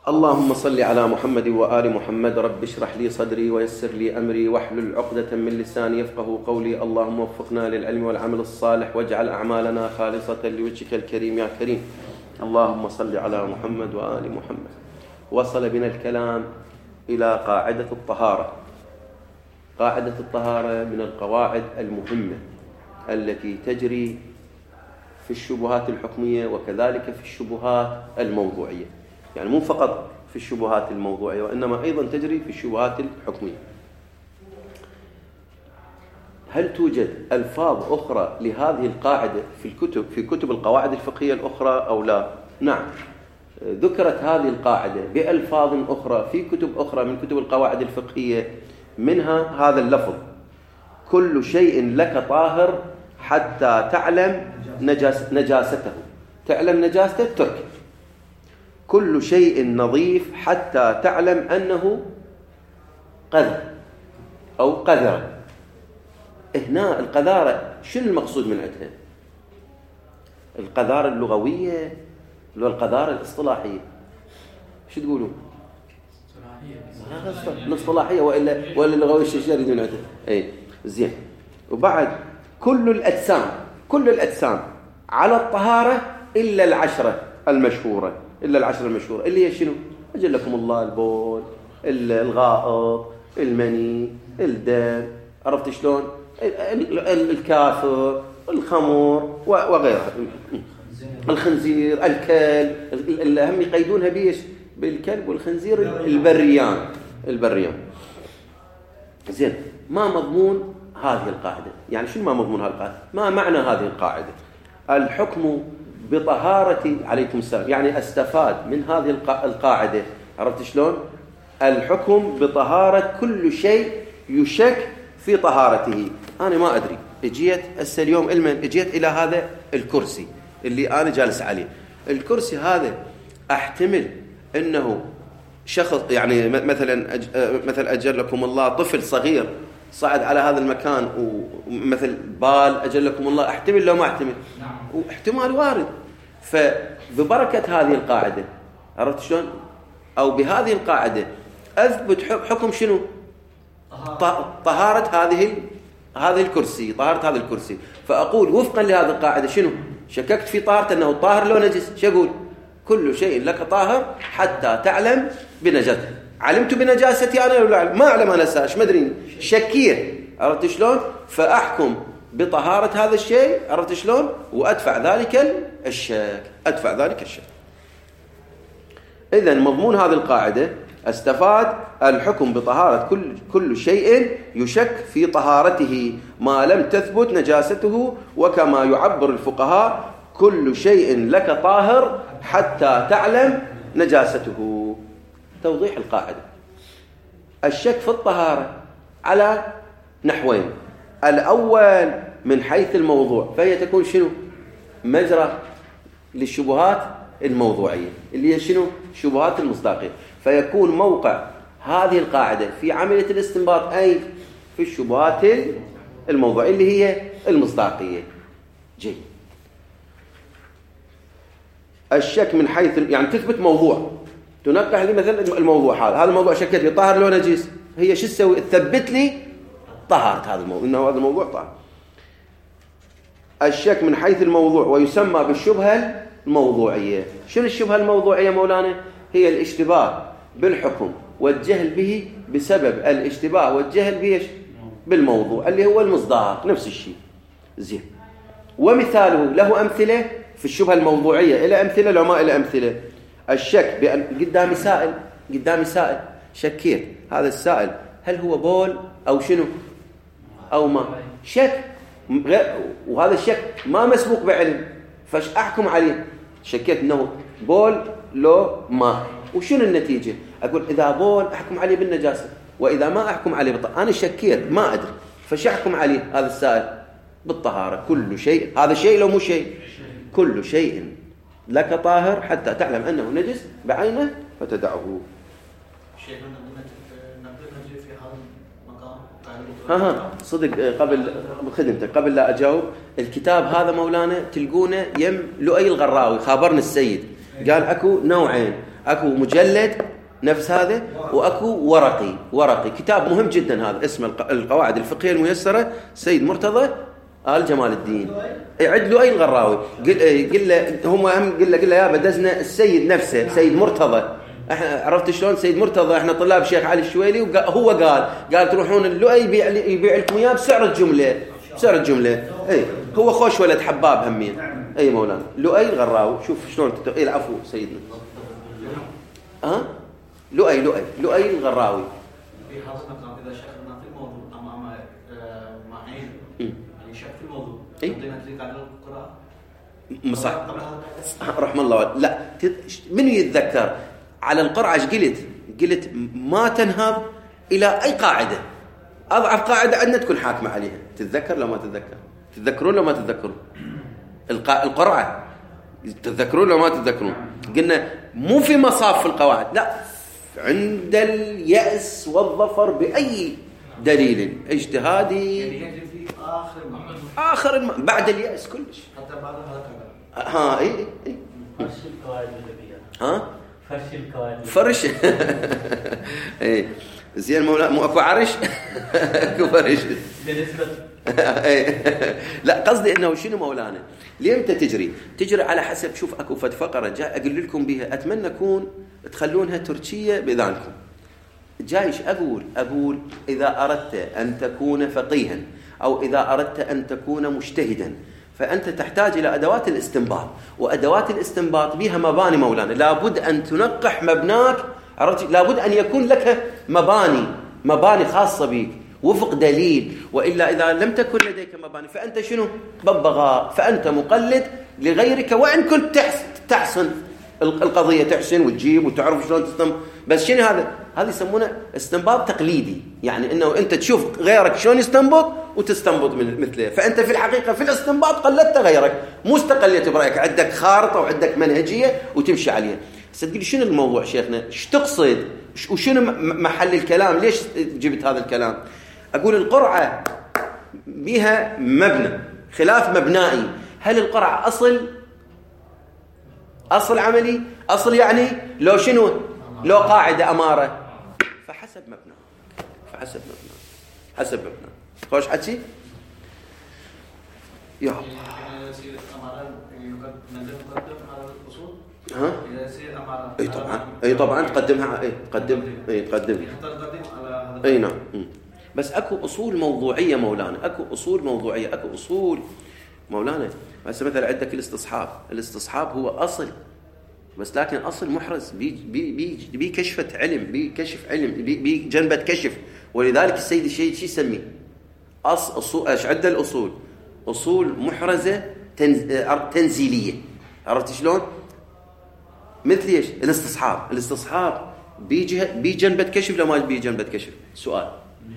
اللهم صل على محمد وآل محمد. رب اشرح لي صدري ويسر لي أمري واحلل عقدة من لساني يفقه قولي. اللهم وفقنا للعلم والعمل الصالح واجعل أعمالنا خالصة لوجهك الكريم يا كريم. اللهم صل على محمد وآل محمد. وصل بنا الكلام إلى قاعدة الطهارة. قاعدة الطهارة من القواعد المهمة التي تجري في الشبهات الحكمية وكذلك في الشبهات الموضوعية، يعني مو فقط في الشبهات الموضوعية وإنما أيضا تجري في الشبهات الحكمية. هل توجد ألفاظ أخرى لهذه القاعدة في كتب القواعد الفقهية الأخرى أو لا؟ نعم، ذكرت هذه القاعدة بألفاظ أخرى في كتب أخرى من كتب القواعد الفقهية، منها هذا اللفظ: كل شيء لك طاهر حتى تعلم نجاسته. تعلم نجاسته ترك. كل شيء نظيف حتى تعلم أنه قذر أو قذرة. هنا القذارة شنو المقصود من عندها؟ القذارة اللغوية ولا القذارة الاصطلاحية؟ شو تقولون؟ الاصطلاحية ولا اللغوية؟ شو يريدون عندها؟ اي زين. وبعد كل الأجسام على الطهارة إلا العشرة المشهورة. اللي هي شنو؟ أجل لكم الله: البول، الغائط، المني، الدم، عرفت شلون؟ الكافر، الخمر وغيرها، الخنزير، الكلب. هم يقيدونها بيش؟ بالكلب والخنزير البريان. زين، ما مضمون هذه القاعدة؟ يعني شنو ما مضمون هذه القاعدة؟ ما معنى هذه القاعدة؟ الحكم بطهارة، عليكم السلام، يعني استفاد من هذه القاعدة، عرفت شلون؟ الحكم بطهارة كل شيء يشك في طهارته. أنا ما أدري، اجيت اليوم اجيت إلى هذا الكرسي اللي أنا جالس عليه. الكرسي هذا احتمل أنه شخص، يعني مثلا أجلكم الله طفل صغير صعد على هذا المكان، ومثل بال أجلكم الله، احتمل لو ما احتمل؟ واحتمال وارد. فببركة هذه القاعدة، عرفت شلون؟ أو بهذه القاعدة أثبت حكم شنو؟ طهارة هذه الكرسي، طهارة هذا الكرسي. فأقول وفقا لهذه القاعدة شنو؟ شككت في طهارته أنه طاهر لو نجس، شو أقول؟ كل شيء لك طاهر حتى تعلم بنجاسته. علمت بنجاستي أنا ولا ما أعلم؟ أنا ساش ما أدري، شكية، عرفت شلون؟ فأحكم بطهارة هذا الشيء، عرفت شلون؟ وأدفع ذلك الشك. إذن مضمون هذه القاعدة: استفاد الحكم بطهارة كل شيء يشك في طهارته ما لم تثبت نجاسته، وكما يعبر الفقهاء: كل شيء لك طاهر حتى تعلم نجاسته. توضيح القاعدة: الشك في الطهارة على نحوين. الأول من حيث الموضوع، فهي تكون شنو؟ مجرى للشبهات الموضوعية اللي هي شنو؟ شبهات المصداقية. فيكون موقع هذه القاعدة في عملية الاستنباط أي في الشبهات الموضوعية اللي هي المصداقية. جيد. الشك من حيث يعني تثبت موضوع، تنقح لي مثلا الموضوع هذا الموضوع شكيت فيه طاهر لو نجس، هي شو تسوي؟ تثبت لي طهارة هذا الموضوع، إنه هذا الموضوع طاهر. الشك من حيث الموضوع ويسمى بالشبهة الموضوعية. شنو الشبهة الموضوعية مولانا؟ هي الاشتباه بالحكم والجهل به بسبب الاشتباه والجهل به بالموضوع اللي هو المصداق، نفس الشيء. زين. ومثاله له أمثلة في الشبهة الموضوعية، إلى أمثلة لو ما إلى أمثلة. الشك بأن قدامي سائل شكيت هذا السائل هل هو بول أو شنو أو ما، شك، وهذا الشك ما مسبوق بعلم، فاش أحكم عليه؟ شكيت أنه بول لو ما، وشنو النتيجة؟ أقول إذا بول أحكم عليه بالنجاسة، وإذا ما أحكم عليه أنا شكيت ما أدري، فاش أحكم عليه هذا السائل؟ بالطهارة. كل شيء، هذا شيء لو مو شيء، كل شيء لك طاهر حتى تعلم أنه نجس بعينه فتدعه. شيخنا نجي في هذا المقام صدق. قبل خدمتك قبل لا أجاوب، الكتاب هذا مولانا تلقونه يم لؤي الغراوي، خابرني السيد قال أكو نوعين: اكو مجلد نفس هذا، واكو ورقي كتاب مهم جدا هذا اسمه القواعد الفقهيه الميسره، سيد مرتضى آل جمال الدين. يعد لؤي الغراوي. قل له هم قل له يا بدزنا السيد نفسه سيد مرتضى. احنا عرفت شلون سيد مرتضى؟ احنا طلاب شيخ علي الشويلي، وهو قال تروحون اللؤي يبيع لكم اياه بسعر الجمله. اي هو خوش ولد حباب همين. اي مولانا لؤي الغراوي. شوف شلون العفو سيدنا. لؤي الغراوي. في هذا المقام اذا شكلنا في الموضوع مع عين يعني شك في الموضوع بدنا نتريق على القراءه صح رحم الله. لا من يتذكر على القرعه ايش قلت ما تنهض الى اي قاعده، اضعف قاعده عندنا تكون حاكمه عليها. تتذكر لو ما تتذكر؟ تتذكرون لو ما تتذكرون القرعه؟ تتذكرون لو ما تتذكرون؟ قلنا مو في مصاف في القواعد، لا عند اليأس والظفر بأي دليل اجتهادي يعني في آخر بعد اليأس كلش حتى بعد هذا اي فرش القواعد اللي فيها فرش اي زين مولانا مو اكو عرش اكو فرش لا قصدي انه شنو مولانا ليمتى تجري على حسب. شوف اكو فقره جاي اقول لكم بها، اتمنى اكون تخلونها تركيه باذانكم. جايش اقول اذا اردت ان تكون فقيها او اذا اردت ان تكون مجتهدا فانت تحتاج الى ادوات الاستنباط، وادوات الاستنباط بها مباني مولانا. لابد ان تنقح مبناك، لابد ان يكون لك مباني خاصه بك وفق دليل، وإلا إذا لم تكن لديك مباني فأنت شنو؟ ببغاء، فأنت مقلد لغيرك. وإن كنت تحسن القضية، تحسن وتجيب وتعرف شلون تستنبط، بس شنو هذا يسمونه استنباط تقليدي، يعني إنه أنت تشوف غيرك شلون يستنبط وتستنبط مثله. فأنت في الحقيقة في الاستنباط قلدت غيرك، مو استقليت برأيك، عندك خارطة وعندك منهجية وتمشي عليها. ستقولي شنو الموضوع شيخنا؟ ايش تقصد؟ وشنو محل الكلام؟ ليش جبت هذا الكلام؟ أقول القرعة بها مبنى، خلاف مبنائي. هل القرعة أصل عملي؟ أصل يعني لو شنو؟ لو قاعدة أمارة؟ فحسب مبنى حسب مبنى. خوش حكي؟ يا الله. اي طبعا تقدمها. اي نعم. بس اكو اصول موضوعيه مولانا، اكو اصول مولانا. هسه مثلا عندك الاستصحاب هو اصل، بس لكن اصل محرز بي كشفه علم، بي جنبه كشف. ولذلك السيد الشهيد شو يسميه؟ اصول. ايش عده الاصول؟ اصول محرزه تنزيليه. عرفت شلون؟ مثل ايش؟ الاستصحاب بي جنبه كشف لو ما بي جنبه كشف؟ سؤال.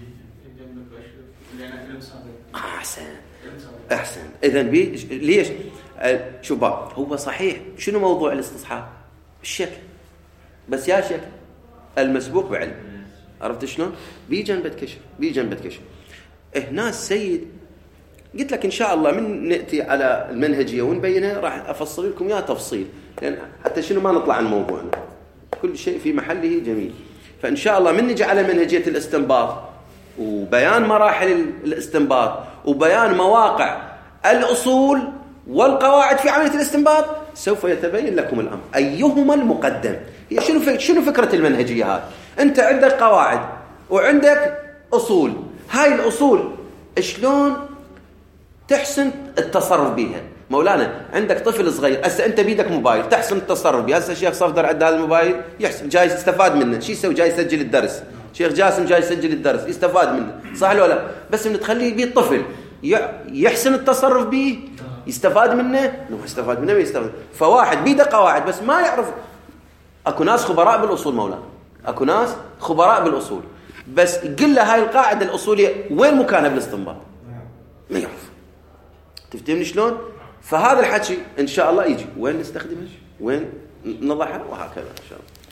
احسن. اذا ليش؟ شو بقى هو صحيح. شنو موضوع الاستصحاب؟ الشك، بس يا شك المسبوق بعلم. عرفت شلون؟ بي جنبه كشف. هنا السيد قلت لك ان شاء الله من ناتي على المنهجيه ونبينها راح افصل لكم اياها تفصيل، لان حتى شنو ما نطلع عن موضوعنا، كل شيء في محله جميل. فان شاء الله من نجي على منهجيه الاستنباط وبيان مراحل الاستنباط وبيان مواقع الأصول والقواعد في عملية الاستنباط سوف يتبين لكم الأمر أيهما المقدم. هي شنو فكرة المنهجية هذه؟ أنت عندك قواعد وعندك أصول، هاي الأصول شلون تحسن التصرف بها؟ مولانا عندك طفل صغير، هسه أنت بيدك موبايل تحسن التصرف به. هسه الشيخ صفدر عنده هذا الموبايل يحسن، جاي يستفاد منه. شو يسوي؟ جاي يسجل الدرس. شيخ جاسم جاي يسجل الدرس يستفاد منه، صح ولا لا؟ بس من تخليه بيه الطفل يحسن التصرف به، يستفاد منه، ما يستفاد. فواحد بيده قواعد بس ما يعرف. اكو ناس خبراء بالاصول مولانا، اكو ناس خبراء بالاصول، بس قل له هاي القاعده الاصوليه وين مكانها بالاستنباط؟ ما يعرف. تفهمني شلون؟ فهذا الحكي ان شاء الله يجي وين نستخدمه، وين نضعها، وهكذا ان شاء الله.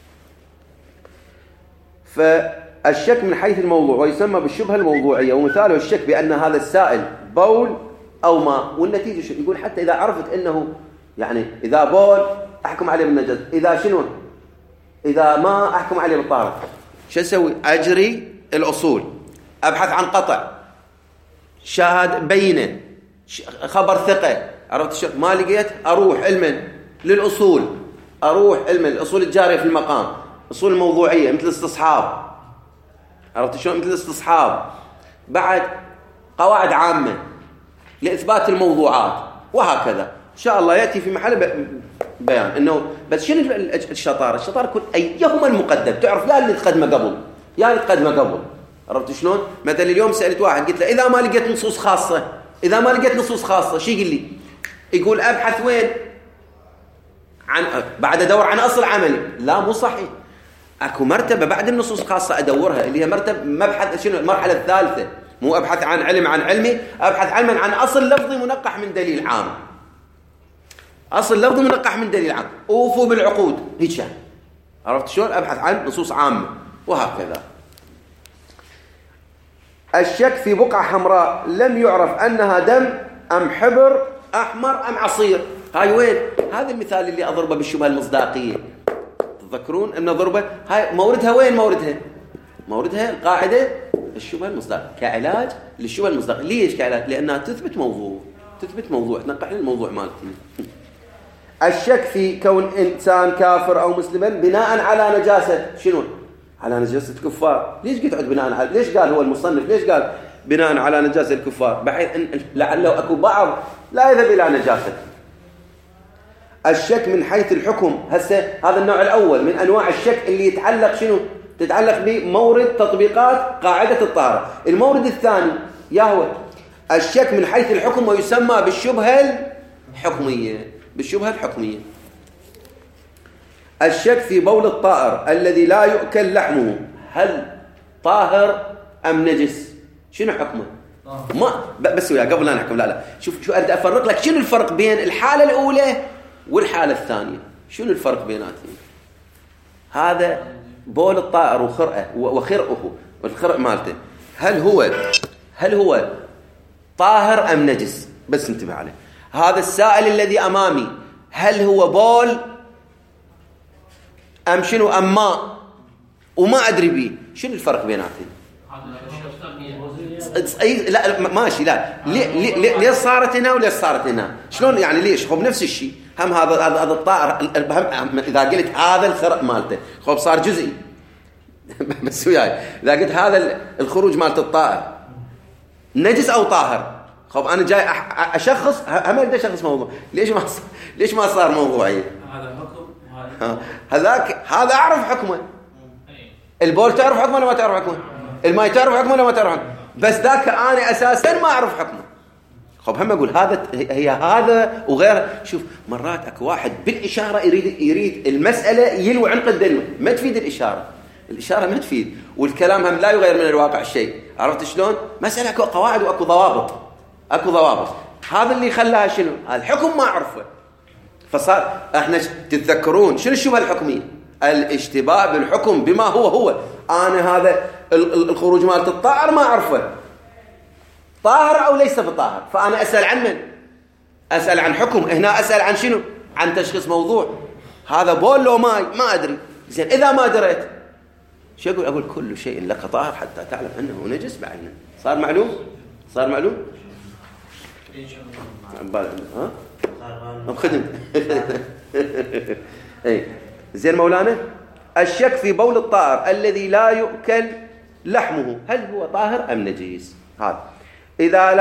فالشك من حيث الموضوع ويسمى بالشبهة الموضوعية، ومثاله الشك بأن هذا السائل بول أو ماء، والنتيجة شو؟ يقول حتى إذا عرفت أنه يعني إذا بول أحكم عليه بالنجاسة، إذا شنو؟ إذا ما أحكم عليه بالطهارة شو أسوي؟ أجري الأصول، أبحث عن قطع، شاهد بينه، خبر ثقة، عرفت الشيء؟ ما لقيت أروح علما للأصول، أروح علما الأصول الجارية في المقام، أصول الموضوعية مثل استصحاب، عرفت شلون؟ مثل استصحاب، بعد قواعد عامة لإثبات الموضوعات، وهكذا إن شاء الله يأتي في محل بيان إنه بس شنو الشطارة؟ الشطارة يكون أيهما المقدم، تعرف يا اللي تقدمه قبل يا اللي تقدمه قبل، عرفت شلون؟ مثلا اليوم سألت واحد قلت له إذا ما لقيت نصوص خاصة، إذا ما لقيت نصوص خاصة شو يقول لي؟ يقول أبحث وين؟ بعد أدور عن أصل عملي. لا مو صحيح، أكو مرتبة بعد النصوص الخاصة أدورها اللي هي مرتبة مبحث شنو المرحلة الثالثة، مو أبحث عن علم عن علمي، أبحث علما عن أصل لفظي منقح من دليل عام، أصل لفظي منقح من دليل عام، أوفوا بالعقود هيك، عرفت شلون؟ أبحث عن نصوص عامة وهكذا. الشك في بقعة حمراء لم يعرف أنها دم أم حبر أحمر أم عصير، هاي وين؟ هذا المثال اللي أضربه بالشبهة المصداقية، تذكرون أن نضربه هاي موردها وين؟ موردها القاعدة الشبهة المصداقية كعلاج للشبهة المصداقية. ليش كعلاج؟ لأنها تثبت موضوع تنقح الموضوع مالتي. الشك في كون إنسان كافر أو مسلما بناء على نجاسة شنو؟ على نجاسة كفار. ليش قلت بناء على؟ ليش قال هو المصنف ليش قال بناء على نجاسة الكفار؟ بحيث أن لعله أكو بعض لا يذهب إلى نجاسة. الشك من حيث الحكم، هسه هذا النوع الأول من أنواع الشك اللي يتعلق شنو؟ تتعلق بمورد تطبيقات قاعدة الطهارة. المورد الثاني يا هو الشك من حيث الحكم، ويسمى بالشبهة الحكمية. الشك في بول الطائر الذي لا يؤكل لحمه، هل طاهر أم نجس؟ شنو حكمه؟ ما بس ويا قبل لا نحكم، لا شوف أريد أفرق لك شنو الفرق بين الحالة الأولى والحالة الثانية. شنو الفرق بيناتهم؟ هذا بول الطائر وخرقه والخرق مالته، هل هو طاهر أم نجس؟ بس انتبه عليه. هذا السائل الذي أمامي هل هو بول أم شنو أم ماء وما أدري بيه؟ شنو الفرق بيناتهم؟ لا ماشي، لا ليش صارت هنا وليش صارت هنا؟ شلون يعني ليش؟ خب نفس الشيء، هم هذا الطائر إذا قلت هذا الخرق مالته خب صار جزئي بس وياي إذا قلت هذا الخروج مالته الطائر نجس أو طاهر، خب أنا جاي أشخص، هم أقدر أشخص موضوع، ليش ما صار موضوعي؟ هذا حكم هذا أعرف حكمه. البول تعرف حكمه ولا ما تعرف حكمه؟ الماء تعرف حكمه ولا ما تعرف حكمه؟ بس ذاك أنا أساسا ما أعرف حكمه. خب هم أقول هذا وغيره. شوف مرات أكو واحد بالإشارة يريد المسألة يلوي عنق الدلو، ما تفيد الإشارة ما تفيد، والكلام هم لا يغير من الواقع شيء. عرفت شلون؟ مسألة أكو قواعد وأكو ضوابط. هذا اللي خلاها شنو؟ الحكم ما أعرفه. فصار احنا تتذكرون شنو الشبهة الحكمية؟ الاشتباه بالحكم بما هو. أنا هذا الخروج مالت الطائر ما أعرفه طاهر أو ليس بطاهر، فأنا أسأل عن من؟ أسأل عن حكم. هنا أسأل عن شنو؟ عن تشخيص موضوع. هذا بول لو ماي ما أدري. زين إذا ما دريت شو أقول كل شيء لك طاهر حتى تعلم أنه نجس بعينه. صار معلوم؟ إن شاء الله. ها؟ خدم. إيه زين مولانا. الشك في بول الطائر الذي لا يؤكل لحمه، هل هو طاهر أم نجيس؟ هذا إذا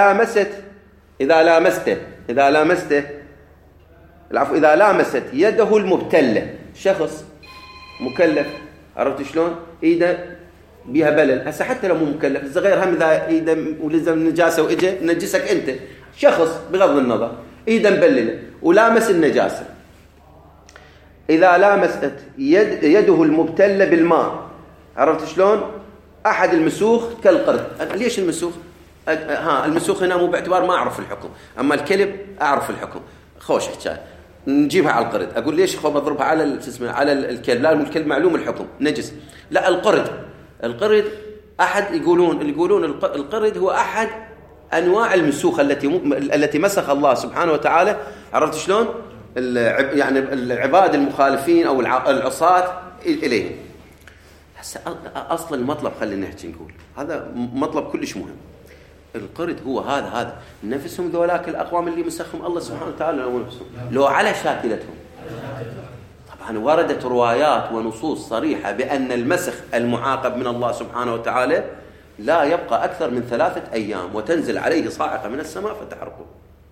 لامست يده المبتلة، شخص مكلف، عرفت شلون؟ إيده بيها بلل، هسه حتى لو مو مكلف الصغير هم إذا إيده ولزم النجاسة وإجا نجسك أنت، شخص بغض النظر إيده مبللة ولامس النجاسة، إذا لامست يده المبتلة بالماء، عرفت شلون؟ أحد المسوخ كالقرد. ليش المسوخ؟ المسوخ هنا مو باعتبار ما أعرف الحكم، أما الكلب أعرف الحكم. خوش حكاية نجيبها على القرد. أقول ليش خب أضربها على الكلب؟ لا الكلب معلوم الحكم نجس. لا القرد أحد يقولون القرد هو أحد أنواع المسوخ التي مسخ الله سبحانه وتعالى، عرفت شلون؟ يعني العباد المخالفين أو العصاة إليه. هسه أصل المطلب خلينا نحكي نقول هذا مطلب كلش مهم. القرد هو هذا نفسهم ذولاك الأقوام اللي مسخهم الله سبحانه وتعالى لو نفسهم لو على شاكلتهم. طبعا وردت روايات ونصوص صريحة بأن المسخ المعاقب من الله سبحانه وتعالى لا يبقى أكثر من 3 أيام وتنزل عليه صاعقة من السماء فتحرقه.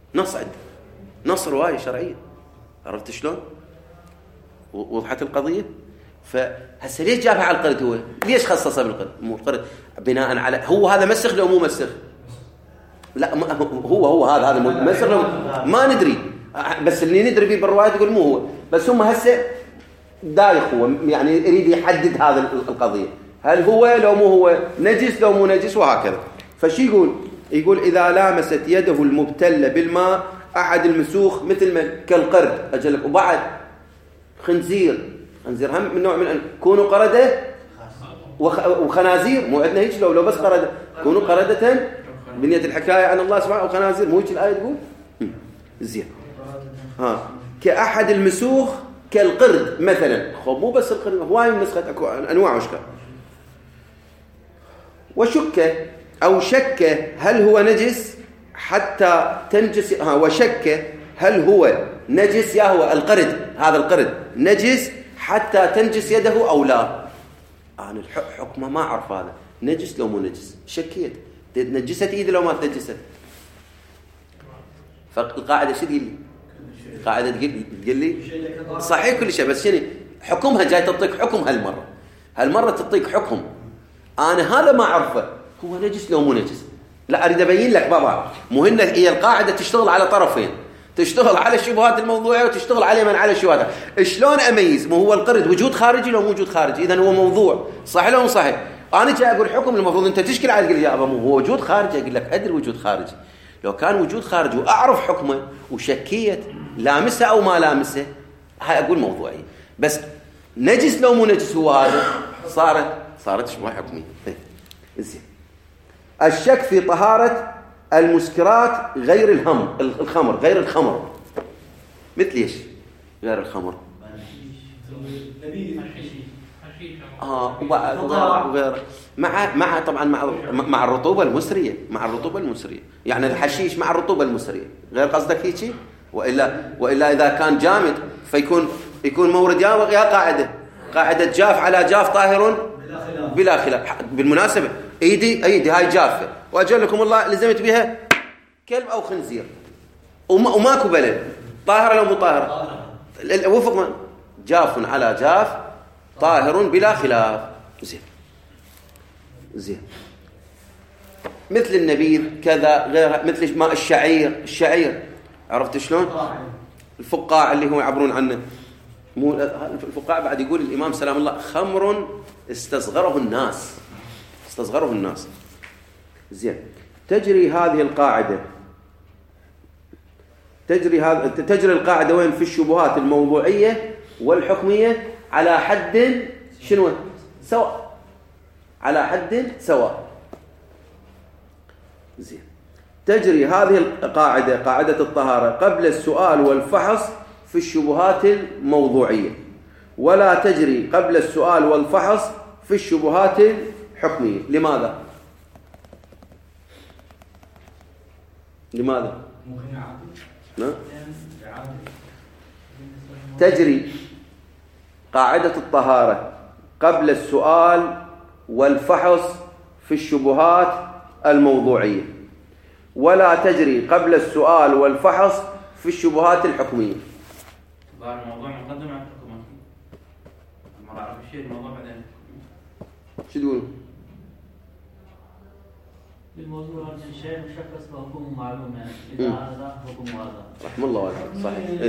نص رواية شرعية. عرفت شلون؟ وضحت القضية. فهسه ليش جابها على القرد؟ هو ليش خصصه بالقرد؟ مو القرد بناء على هو هذا مسخ لو مو مسخ؟ لا هو هذا مسخ لو ما ندري، بس اللي ندري به بالروايات يقول مو هو، بس هم هسه دايخ هو يعني يريد يحدد هذا القضية، هل هو لو مو هو، نجس لو مو نجس، وهكذا. فشي يقول إذا لامست يده المبتلة بالماء أحد المسوخ مثل ما كالقرد أجلك، وبعد خنزير هم من نوع من كونوا قردة وخنازير، مو عندنا هيك لو بس قردة كونوا قردة بنية الحكاية عن الله سبحانه وخنازير، مو هيك الآية تقول زين. كأحد المسوخ كالقرد مثلا، خب مو بس القرد، هواي من نسخة أكو أنواع وشكل. وشك أو شك هل هو نجس حتى تنجس، وشك هل هو نجس يا هو القرد، هذا القرد نجس حتى تنجس يده أو لا. أنا الحكمة ما أعرف هذا نجس لو مو نجس، شكيت نجست إيدي لو ما تنجست. فالقاعدة شو تقول لي؟ القاعدة تقول لي صحيح كل شيء، بس شنو حكمها؟ جاي تعطيك حكم هالمرة تعطيك حكم أنا هذا ما أعرفه هو نجس لو مو نجس. لا أريد أبين لك بابا، مهمة هي القاعدة تشتغل على طرفين، تشتغل على الشبهات الموضوعية وتشتغل على من على الشبهات. شلون أميز؟ مو هو القرد وجود خارجي لو موجود خارجي، إذا هو موضوع صحيح لو مو صحيح. أنا جاي أقول حكم، المفروض أنت تشكل على تقول يا أبا مو هو وجود خارجي، أقول لك أدري وجود خارجي. لو كان وجود خارجي وأعرف حكمه وشكيت لامسه أو ما لامسه، هاي أقول موضوعي. بس نجس لو مو نجس هو هذا صارت شبه حكمي. زين. الشك في طهارة المسكرات غير الخمر، غير الخمر مثل ايش؟ غير الخمر وغير مع طبعا مع الرطوبة المسرية، يعني الحشيش مع الرطوبة المسرية، غير قصدك هيك؟ وإلا إذا كان جامد يكون مورد يا قاعدة جاف على جاف طاهر بلا خلاف. بالمناسبة ايدي هاي جافة واجل لكم الله لزمت بها كلب او خنزير وماكو بلد، طاهرة لو مو طاهرة؟ وفق جاف على جاف طاهر بلا خلاف. زين. مثل النبيذ كذا غيرها، مثل ماء الشعير عرفت شلون؟ الفقاع اللي هو يعبرون عنه، مو الفقاع بعد يقول الإمام سلام الله خمر استصغره الناس. زين. تجري القاعدة وين؟ في الشبهات الموضوعية والحكمية على حد شنو؟ سواء، على حد سواء. زين. تجري هذه القاعدة، قاعدة الطهارة، قبل السؤال والفحص في الشبهات الموضوعية، ولا تجري قبل السؤال والفحص في الشبهات الحكمية. لماذا؟ نعم. تجري قاعدة الطهارة قبل السؤال والفحص في الشبهات الموضوعية، ولا تجري قبل السؤال والفحص في الشبهات الحكمية. الموضوع مقدم على الحكم، ما أعرف شيء الموضوع بعدين. شو تقول؟ بالموضوع هذا الشيء مشخص بحكم معلوم، يعني إذا هذا حكم هذا. رحم الله والديك. صحيح.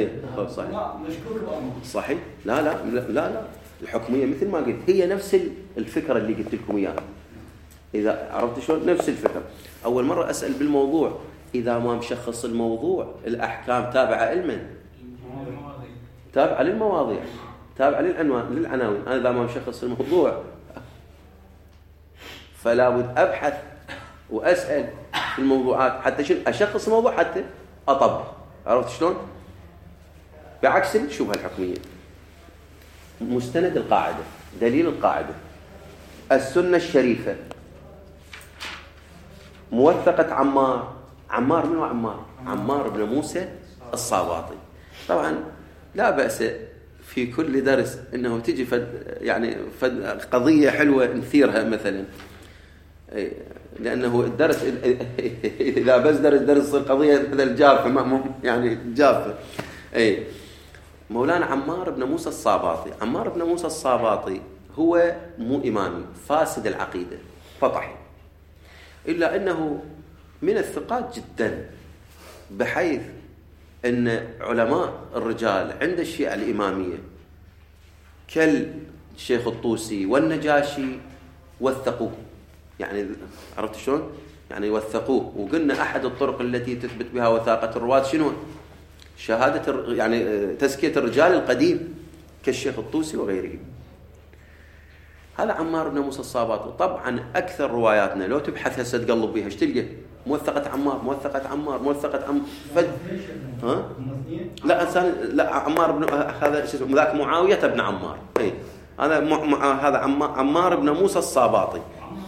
صحيح. لا الحكمية مثل ما قلت هي نفس الفكرة اللي قلت لكم إياها. إذا عرفت شلون نفس الفكرة. أول مرة أسأل بالموضوع، إذا ما مشخص الموضوع الأحكام تابعة لمن؟ تابعة للمواضيع، تابعة للعناوين. أنا إذا ما مشخص الموضوع فلا بد أبحث وأسأل في الموضوعات حتى أشخص الموضوع حتى أطبق. عرفت شلون؟ بعكس الشبهة الحكمية. مستند القاعدة دليل القاعدة السنة الشريفة موثقة عمار من عمار؟ عمار بن موسى الصاباطي. طبعا لا بأس في كل درس انه تجي فد قضية حلوة نثيرها مثلا، لانه الدرس اذا بس درس القضية هذا الجافة يعني جافة. مولانا عمار بن موسى الصاباطي. عمار بن موسى الصاباطي هو مو إمامي، فاسد العقيدة فطحي، إلا أنه من الثقات جدا، بحيث أن علماء الرجال عند الشيعة الإمامية كالشيخ الطوسي والنجاشي وثقوه. يعني عرفت شلون؟ يعني وثقوه. وقلنا أحد الطرق التي تثبت بها وثاقة الرواة شنو؟ شهادة يعني تزكية الرجال القديم كالشيخ الطوسي وغيره. هذا عمار بن موسى الصاباطي. طبعا أكثر رواياتنا لو تبحث هسه تقلب بيها ايش تلقى؟ موثقة عمار، موثقة عمار، موثقة ها؟ لا عمار بن هذا شو اسمه ذاك معاوية بن عمار. هذا هذا عمار بن موسى الصاباطي.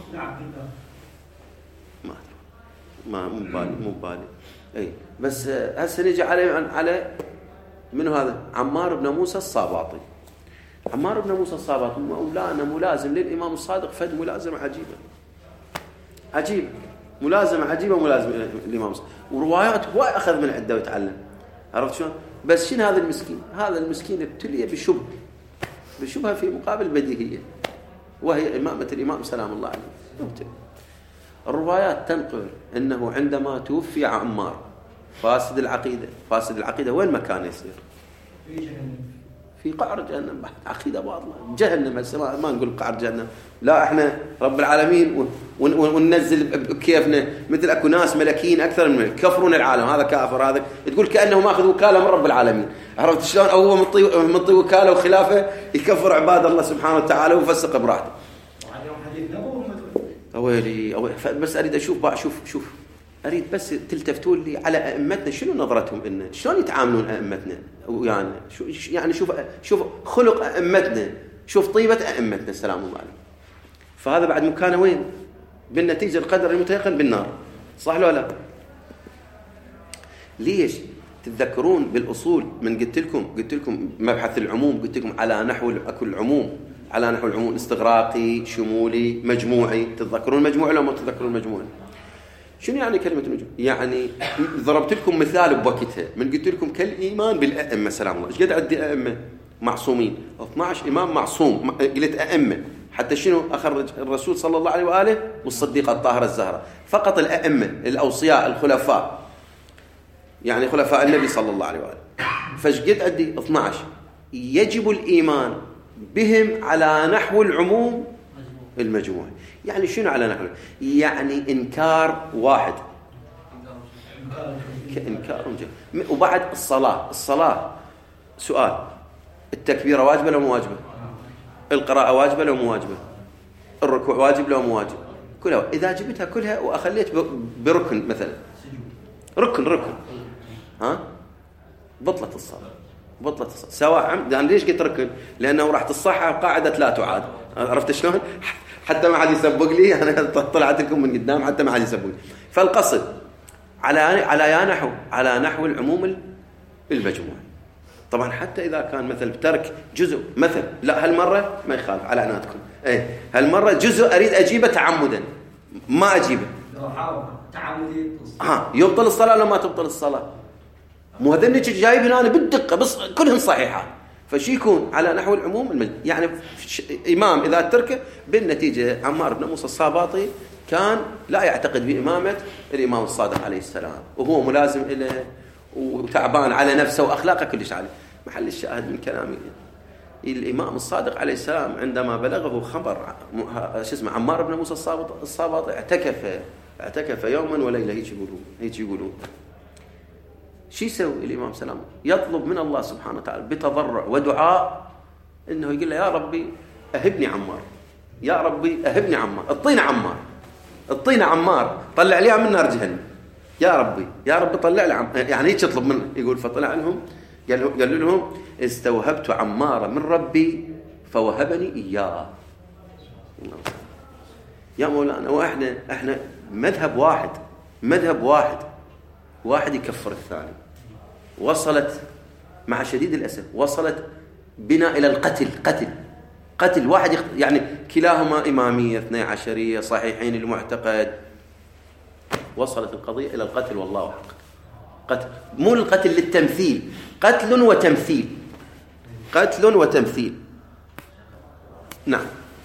مو بالي. بس هسه نجي على منو هذا؟ عمار بن موسى الصاباطي. عمار بن موسى الصاباطي مولانا ملازم للإمام الصادق فد ملازمة عجيبة ملازمة للإمام الصادق، وروايات هو أخذ من عنده ويتعلم. عرفت شلون؟ بس شنو هذا المسكين ابتلي بشبهة في مقابل بديهية، وهي إمامة الإمام سلام الله عليه. الروايات تنقل أنه عندما توفي عمار فاسد العقيدة وين مكان يصير؟ في قعر جهنم. عقيدة باطلة جهنم. ما نقول قعر جهنم، لا احنا رب العالمين وننزل بكيفنا. مثل اكو ناس ملكين اكثر من يكفرون العالم، هذا كافر، هذا تقول كأنه ماخذ وكالة من رب العالمين. عرفت شلون؟ او هو مطي وكالة وخلافه يكفر عباد الله سبحانه وتعالى ويفسق براحته. ويلي بس اريد شوف اريد بس تلتفتون لي على ائمتنا، شنو نظرتهم لنا؟ شلون يتعاملون ائمتنا؟ يعني شوف خلق ائمتنا، شوف طيبة ائمتنا سلام الله عليهم. فهذا بعد مكانه وين؟ بالنتيجة القدر المتيقن بالنار، صح ولا لا؟ ليش؟ تتذكرون بالأصول من قلت لكم مبحث العموم، قلت لكم على نحو العموم استغراقي، شمولي، مجموعي. تتذكرون المجموعي ولا ما تتذكرون المجموعي؟ شنو يعني كلمة المجموعي؟ يعني ضربت لكم مثال بوقتها من قلت لكم كالإيمان بالأئمة سلام الله. ايش قد عندي أئمة معصومين؟ 12 إمام معصوم. قلت أئمة حتى شنو أخرج الرسول صلى الله عليه وآله والصديقة الطاهرة الزهرة. فقط الأئمة الأوصياء الخلفاء، يعني خلفاء النبي صلى الله عليه وآله. فايش قد عندي؟ 12. يجب الإيمان بهم على نحو العموم المجموع. يعني شنو على نحو؟ يعني إنكار واحد كإنكار جهة. وبعد الصلاة سؤال: التكبيرة واجبة ولا مو واجبة؟ القراءة واجبة ولا مو واجبة؟ الركوع واجب ولا مو واجب؟ كلها. إذا جبتها كلها وأخليت بركن مثلا، ركن بطلت الصلاة. سواء عمد. يعني ليش قلت ركن؟ لأنه راح تصحى قاعدة لا تعاد. عرفت شلون؟ حتى ما حد يسبق لي. أنا طلعت لكم من قدام حتى ما حد يسبق لي. فالقصد على نحو العموم المجموع. طبعا حتى إذا كان مثل بترك جزء مثل، لا هالمرة ما يخالف على عنادكم. هالمرة جزء أريد أجيبه تعمدا، ما أجيبه تعمدي. يبطل الصلاة ولا ما تبطل الصلاة؟ مو هذنك جايب هنا بالدقة بس كلهن صحيحة. فشي يكون على نحو العموم يعني إمام إذا تركه. بالنتيجة عمار بن موسى الصاباطي كان لا يعتقد بإمامة الإمام الصادق عليه السلام، وهو ملازم إليه وتعبان على نفسه وأخلاقه كلش عليه. محل الشاهد من كلامي الإمام الصادق عليه السلام عندما بلغه خبر عمار بن موسى الصاباطي اعتكف يوما وليلة. هيك يقولون. شو يسوي الإمام سلام؟ يطلب من الله سبحانه وتعالى بتضرع ودعاء إنه يقول له: يا ربي أهبني عمار، يا ربي أهبني عمار، اطينا عمار، طلع لي من نار جهنم، يا ربي طلع لي يعني هيك يطلب منه. يقول فطلع لهم قال لهم: استوهبت عمار من ربي فوهبني إياه. يا مولانا وإحنا مذهب واحد يكفر الثاني. وصلت مع شديد الأسف وصلت بنا إلى قتل واحد يعني كلاهما إمامية 12 صحيحين المعتقد. وصلت القضية إلى القتل والله حق. قتل مو القتل للتمثيل، قتل وتمثيل. نعم.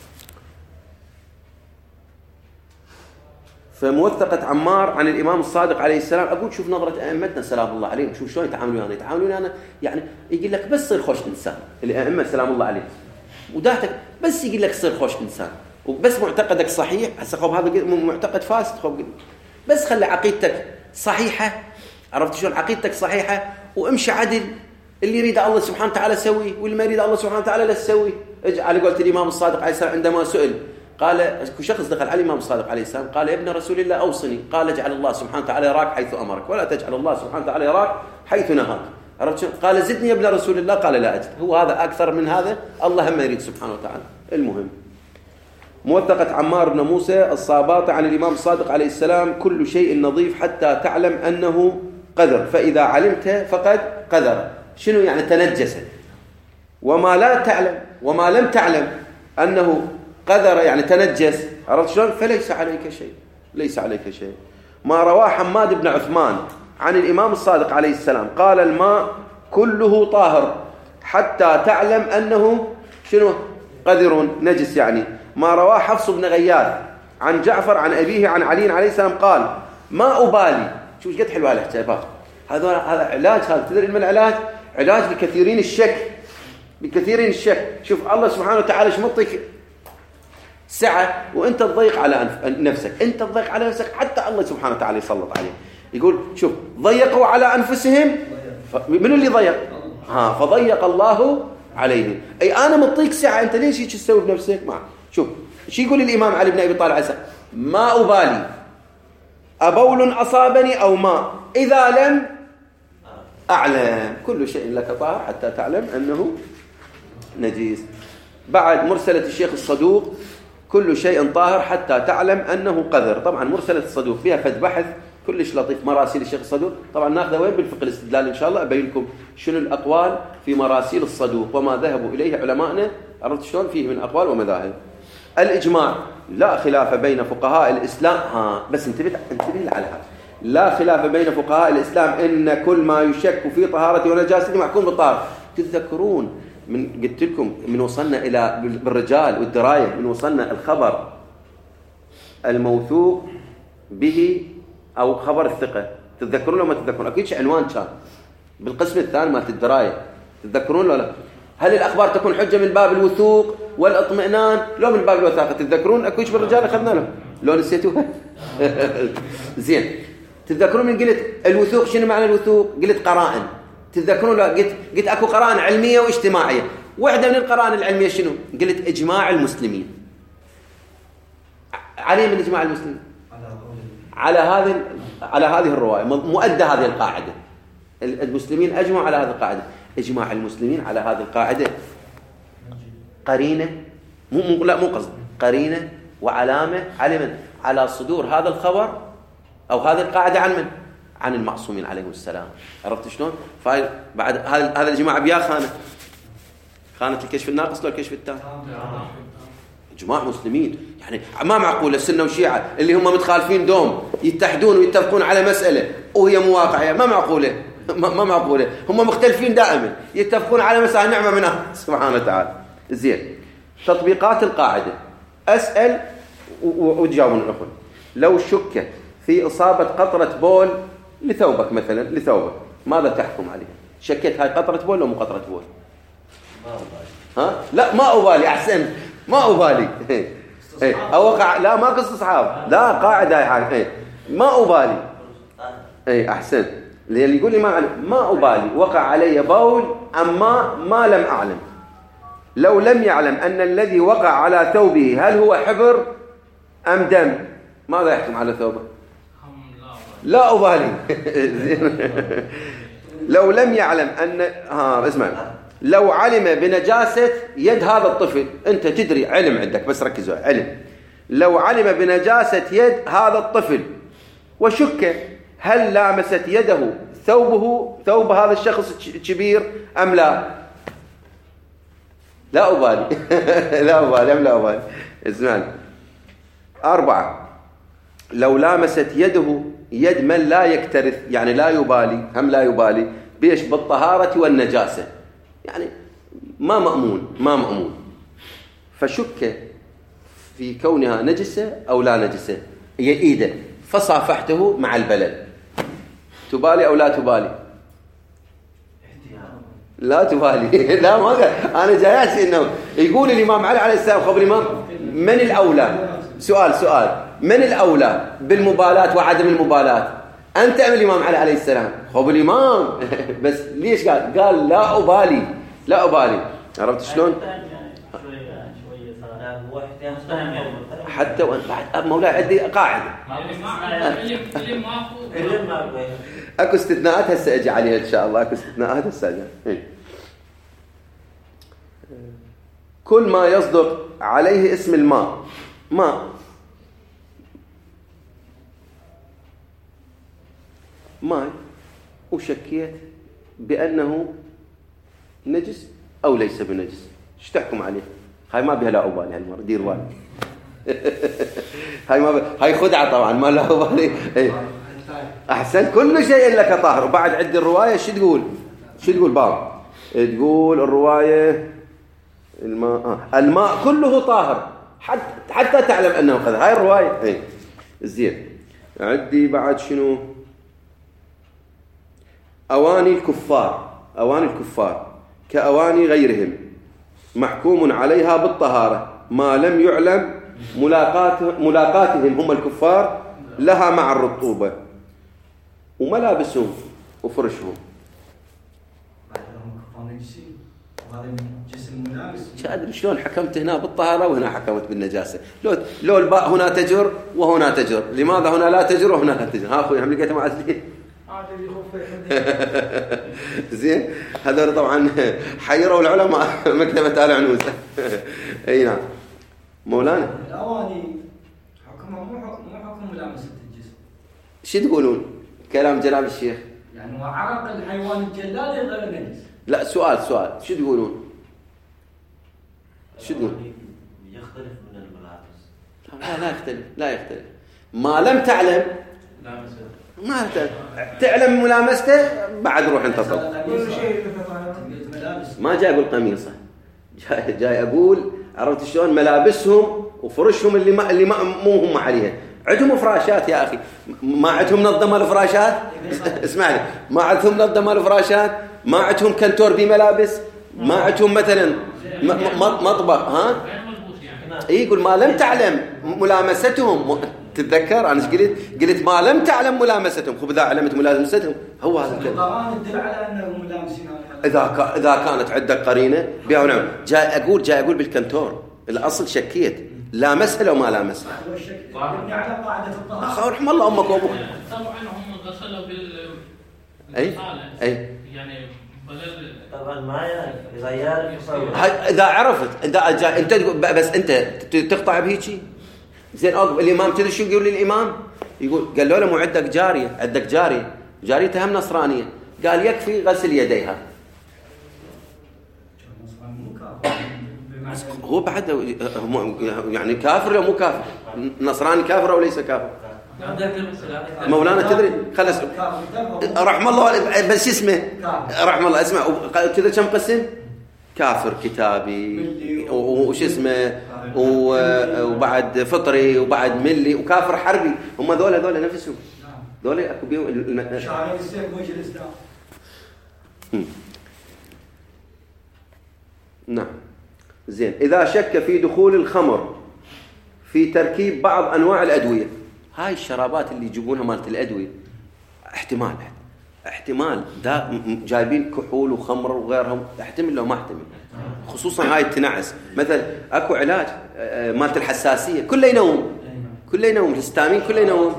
فموثقة عمار عن الإمام الصادق عليه السلام. أقول شوف نظرة أئمتنا سلام الله عليهم، شوف شلون يتعاملون أنا يعني يقول لك بس صير خوش إنسان. الأئمة سلام الله عليهم وداعتك بس يقول لك صير خوش إنسان، وبس معتقدك صحيح. هسه خب هذا معتقد فاسد، خب بس خلي عقيدتك صحيحة. عرفت شلون؟ عقيدتك صحيحة وامشي عدل. اللي يريد الله سبحانه وتعالى سوي، واللي ما يريد الله سبحانه وتعالى لا تسوي. على قولة الإمام الصادق عليه السلام عندما سئل قال شخص دخل على الإمام الصادق عليه السلام قال: يا ابن رسول الله أوصني. قال: اجعل الله سبحانه وتعالى يراك حيث أمرك، ولا تجعل الله سبحانه وتعالى يراك حيث نهاك. عرفت شلون؟ قال: زدني يا ابن رسول الله. قال: لا أجد. هو هذا أكثر من هذا؟ الله هم يريد سبحانه وتعالى. المهم موثقة عمار بن موسى الصاباطي عن الإمام الصادق عليه السلام: كل شيء نظيف حتى تعلم أنه قذر، فإذا علمت فقد قذر. شنو يعني تنجس؟ وما لم تعلم أنه قذر يعني تنجس، عرفت شلون؟ فليس عليك شيء. ما رواه حماد بن عثمان عن الإمام الصادق عليه السلام قال: الماء كله طاهر حتى تعلم أنه شنو؟ قذر نجس يعني. ما رواه حفص بن غياث عن جعفر عن أبيه عن علي عليه السلام قال: ما أبالي. شوف قد حلوة الحجابات. هذا علاج. هذا تدري من العلاج؟ علاج بكثيرين الشك. شوف الله سبحانه وتعالى شمطك سعة وانت تضيق على نفسك، حتى الله سبحانه وتعالى يسلط عليه. يقول شوف ضيقوا على أنفسهم، من اللي ضيق؟ فضيق الله عليهم. أي أنا مطيك سعة، أنت ليش هيك تسوي بنفسك؟ شوف شو يقول الإمام علي بن أبي طالب عليه السلام: ما أبالي أبول أصابني أو ما، إذا لم أعلم. كل شيء لك طاهر حتى تعلم أنه نجيس. بعد مرسلة الشيخ الصدوق: كل شيء طاهر حتى تعلم أنه قذر. طبعا مرسلة الصدوق فيها فد بحث كلش لطيف. مراسيل الشيخ الصدوق طبعا ناخذها وين؟ بالفقه الاستدلال إن شاء الله. أبين لكم شنو الأقوال في مراسيل الصدوق وما ذهبوا إليه علماءنا. عرفت شلون؟ فيه من أقوال ومذاهب. الإجماع: لا خلاف بين فقهاء الإسلام. بس انتبه على هذا. لا خلاف بين فقهاء الإسلام إن كل ما يشك في طهارته ونجاسته محكوم بالطهارة. تتذكرون من قلت لكم من وصلنا إلى بالرجال والدراية، من وصلنا الخبر الموثوق به أو خبر الثقة. تتذكرون لو ما تتذكرون؟ أكيد عنوان كان بالقسم الثاني مالت الدراية. تتذكرون ولا لا؟ هل الأخبار تكون حجة من باب الوثوق والاطمئنان لو من باب الوثاقة؟ تتذكرون؟ أكيد بالرجال أخذنا له لو نسيتوها. زين. تتذكرون من قلت الوثوق شنو معنى الوثوق؟ قلت قرائن. تتذكرون؟ لا قلت أكو قرائن علمية واجتماعية. واحدة من القرائن العلمية شنو؟ قلت إجماع المسلمين. عليه من إجماع المسلمين على هذه الرواية مؤدى هذه القاعدة. المسلمين أجمعوا على هذه القاعدة. إجماع المسلمين على هذه القاعدة قرينة مو قصد قرينة وعلامة على صدور هذا الخبر أو هذه القاعدة عن من؟ عن المعصومين عليهم السلام. عرفت شلون؟ بعد هذا الجماعة بيا خانة الكشف الناقص لو الكشف التام. إجماع مسلمين يعني ما معقول السنة والشيعة اللي هم متخالفين دوم يتحدون ويتفقون على مسألة وهي مواقعية. ما معقولة. هم مختلفين دائما يتفقون على مسألة نعمة من الله سبحانه وتعالى. زين. تطبيقات القاعدة: أسأل وتجاوبون الأخوة. لو شك في إصابة قطرة بول لثوبك مثلا، ماذا تحكم عليه؟ شكيت هاي قطرة بول لو مو قطرة بول؟ لا ما أبالي. أحسن. ما أبالي. أوقع. لا ما قصة أصحاب، لا قاعدة هاي حاجة. ما أبالي. أحسن. اللي يقول لي ما أبالي وقع علي بول أما ما لم أعلم. لو لم يعلم أن الذي وقع على ثوبه هل هو حبر أم دم، ماذا يحكم على ثوبه؟ لا أبالي. لو لم يعلم أن اسمع، لو علم بنجاسة يد هذا الطفل، أنت تدري علم عندك، بس ركزوا علم، لو علم بنجاسة يد هذا الطفل وشك هل لامست يده ثوب هذا الشخص الكبير أم لا؟ لا أبالي لا أبالي. اسمعني. 4 لو لامست يده يد من لا يكترث، يعني لا يبالي بيش بالطهارة والنجاسة، يعني ما مأمون فشك في كونها نجسة أو لا نجسة، هي إيده فصافحته مع البلل، تبالي أو لا تبالي؟ لا تبالي. لا ما قال. أنا جاياتي إنه يقول الإمام علي عليه السلام خبر الإمام من الأولى، سؤال من الأولى بالمبالاة وعدم المبالاة، أنت أم الإمام علي عليه السلام؟ خبر الإمام. بس ليش قال لا أبالي. عرفت شلون؟ حتى بعد مولاي عندي قاعدة اكو استثناءات هسه اجي عليها ان شاء الله، اكو استثناءات هسه اجي. كل ما يصدق عليه اسم الماء، ماء وشكيت بأنه نجس أو ليس بنجس، ايش تحكم عليه؟ هاي ما بها لا أبالي هالمرة، دير بالك. هاي خدعة طبعا، ما لا أبالي. أحسن، كل شيء لك طاهر. وبعد عند الرواية شو تقول باب؟ تقول الرواية الماء كله طاهر حتى تعلم أنه قذر. هاي الرواية. زين. عندي بعد شنو؟ أواني الكفار كأواني غيرهم محكوم عليها بالطهارة ما لم يعلم ملاقاتهم هم الكفار لها مع الرطوبة، وملابسهم وفرشهم. مش أدري شلون حكمت هنا بالطهارة وهنا حكمت بالنجاسة. لو الباء هنا تجر وهنا تجر، لماذا هنا لا تجر وهنا لا تجر؟ ها أخوي هم لقيتها معزلين. زين. هذول طبعا حيروا العلماء مكتبة آل عنوز. اي نعم مولانا. الأواني حكمها مو حكم ملامسة الجسم. شو تقولون كلام جناب الشيخ؟ يعني وعرق الحيوان الجلال غير نجس. لا سؤال شو تقولون؟ يختلف من الملابس. لا يختلف. ما لم تعلم ما تعلم ملامسته بعد روح انتصر. ما جاي اقول قميصه، جاي اقول عرفت شلون ملابسهم وفرشهم اللي مو هم عليها. عندهم فراشات يا اخي، ما عندهم منظمه الفراشات. اسمعني، ما عندهم منظمه الفراشات، ما عندهم كنتور بملابس، ما عندهم مثلا مطبخ. ها يقول ما لم تعلم ملامستهم. تتذكر انا ايش قلت ما لم تعلم ملامستهم. خب اذا علمت ملامستهم هو هذا الكلام. القرآن يدل على انهم ملامسين. اذا كانت عندك قرينه بها ونعم. جاي اقول بالكنتور الاصل شكيت لامسها لو ما لامسها. يبني على قاعده الطهاره. اخ رحم الله امك وابوك. طبعا هم غسلوا اي طبعا ما يعرف اذا يعرف يصور. اذا عرفت انت بس انت تقطع بهيجي. زين الامام تدري شو يقول للامام؟ يقول قال له مو عندك جاريتها هم نصرانيه، قال يكفي غسل يديها. هو بعد يعني كافر ولا مو كافر؟ نصراني كافر او ليس كافر؟ مولانا تدري خلص رحم الله بس اسمه رحم الله اسمع كذا كم قسم؟ كافر كتابي وش اسمه وبعد فطري وبعد ملي وكافر حربي. هم ذولا نفسهم ذولا اكو بيهم شعار السيف وجه الاسلام. نعم. زين. اذا شك في دخول الخمر في تركيب بعض انواع الادويه، هاي الشرابات اللي يجيبونها مالت الادويه احتمال دا جايبين كحول وخمر وغيرهم، احتمل لو ما احتمل. خصوصا هاي التنعس مثلا اكو علاج مالت الحساسيه كله ينوم الهستامين كله ينوم،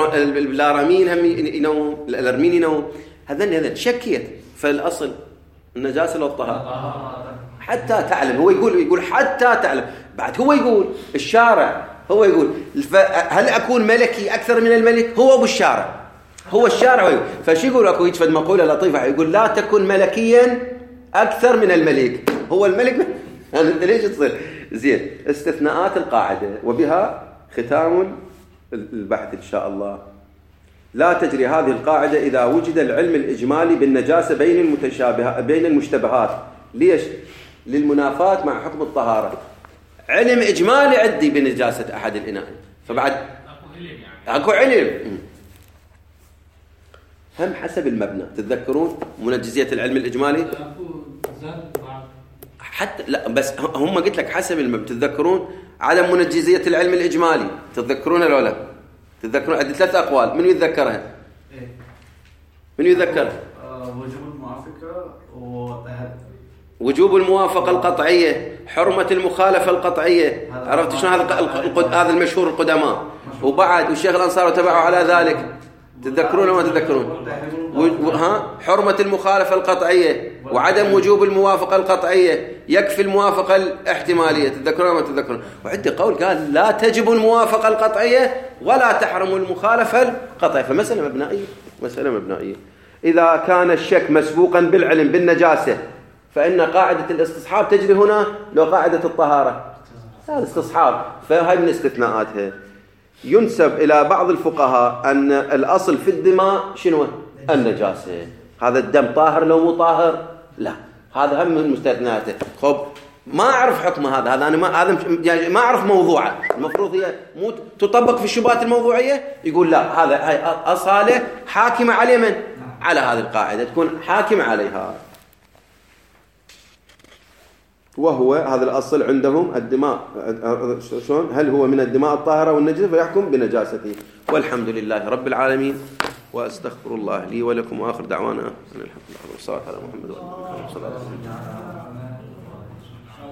البلارامين هم ينوم، الارمين ينوم. هذا شكيت. فالاصل النجاسة لو الطهارة حتى تعلم. هو يقول حتى تعلم. بعد هو يقول الشارع هو يقول هل أكون ملكي أكثر من الملك؟ هو أبو الشارع، هو الشارع. فشي يقول أكو يتفد مقولة لطيفة يقول لا تكن ملكيا أكثر من الملك. هو الملك ليش تصير زين. استثناءات القاعدة وبها ختام البحث إن شاء الله. لا تجري هذه القاعدة إذا وجد العلم الإجمالي بالنجاسة بين المشتبهات. ليش؟ للمنافاة مع حكم الطهارة. علم إجمالي عندي بنجاسة أحد الإناء، فبعد أكو علم هم حسب المبنى. تتذكرون منجزية العلم الإجمالي؟ حتى لا بس هم قلت لك حسب المبنى. تتذكرون عدم منجزية العلم الإجمالي؟ تتذكرون ولا لا؟ تتذكرون عندي 3 أقوال. من يتذكرها؟ من يتذكرها؟ وجوب الموافقة وجوب الموافقة القطعية، حرمة المخالفة القطعية. عرفت شلون هذا المشهور القدماء. وبعد والشيخ الأنصار وتبعوا على ذلك. تتذكرون وما تتذكرون؟ حرمة المخالفة القطعية وعدم وجوب الموافقة القطعية، يكفي الموافقة الاحتمالية. تتذكرون وما تتذكرون؟ وعندي قول قال لا تجب الموافقة القطعية ولا تحرم المخالفة القطعية. فمسألة مبنائية، مسألة مبنائية. إذا كان الشك مسبوقا بالعلم بالنجاسة فإن قاعدة الاستصحاب تجري هنا لو قاعدة الطهارة. هذا استصحاب. فهي من استثناءاتها. ينسب إلى بعض الفقهاء أن الأصل في الدماء شنو؟ النجاسة. هذا الدم طاهر لو مو طاهر؟ لا، هذا هم من مستثناءاته. خب ما أعرف حكم هذا أنا ما أعرف موضوعه. المفروض هي مو تطبق في الشبهات الموضوعية. يقول لا، هاي أصالة حاكمة على من؟ على هذه القاعدة تكون حاكمة عليها. وهو هذا الأصل عندهم الدماء شلون؟ هل هو من الدماء الطاهرة والنجسة فيحكم بنجاسته. والحمد لله رب العالمين، وأستغفر الله لي ولكم، وآخر دعوانا أن الحمد لله والصلاة على محمد وعلى آله وصحبه وسلم.